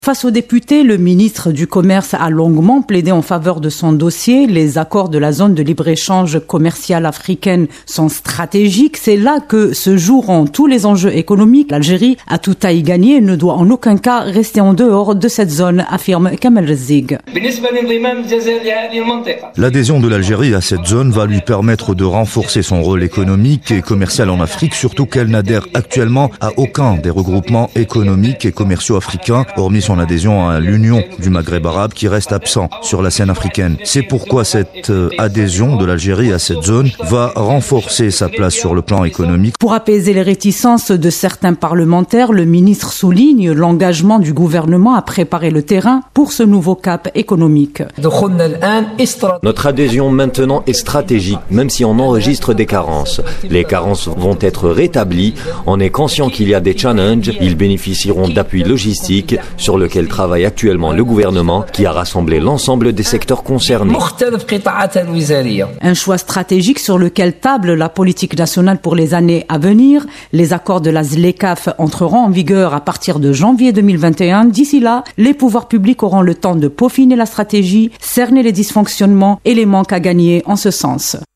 Face aux députés, le ministre du Commerce a longuement plaidé en faveur de son dossier. Les accords de la zone de libre-échange commerciale africaine sont stratégiques. C'est là que se joueront tous les enjeux économiques. L'Algérie a tout à y gagner et ne doit en aucun cas rester en dehors de cette zone, affirme Kamel Rezzig. L'adhésion de l'Algérie à cette zone va lui permettre de renforcer son rôle économique et commercial en Afrique, surtout qu'elle n'adhère actuellement à aucun des regroupements économiques et commerciaux africains, hormis son adhésion à l'Union du Maghreb arabe qui reste absent sur la scène africaine. C'est pourquoi cette adhésion de l'Algérie à cette zone va renforcer sa place sur le plan économique. Pour apaiser les réticences de certains parlementaires, le ministre souligne l'engagement du gouvernement à préparer le terrain pour ce nouveau cap économique. Notre adhésion maintenant est stratégique, même si on enregistre des carences. Les carences vont être rétablies. On est conscient qu'il y a des challenges. Ils bénéficieront d'appui logistique sur lequel travaille actuellement le gouvernement qui a rassemblé l'ensemble des secteurs concernés. Un choix stratégique sur lequel table la politique nationale pour les années à venir. Les accords de la ZLECAf entreront en vigueur à partir de janvier 2021. D'ici là, les pouvoirs publics auront le temps de peaufiner la stratégie, cerner les dysfonctionnements et les manques à gagner en ce sens.